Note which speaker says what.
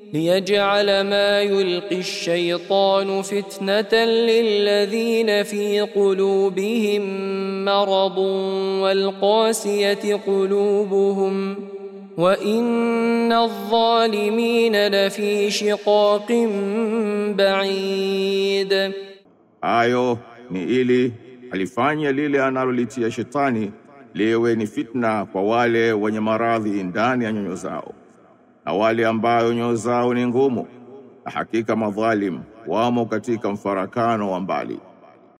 Speaker 1: ليجعل ما يلقي الشيطان فتنة للذين في قلوبهم مرض والقاسية قلوبهم وإن الظالمين لفي شقاق بعيد.
Speaker 2: Ayo ni ili alifanya lile analolitia shetani liwe ni fitna kwa wale wenye maradhi ndani ya nyoyo zao na wale ambao nyoyo zao ni ngumu, na hakika madhalim wamo katika mfarakano wa mbali.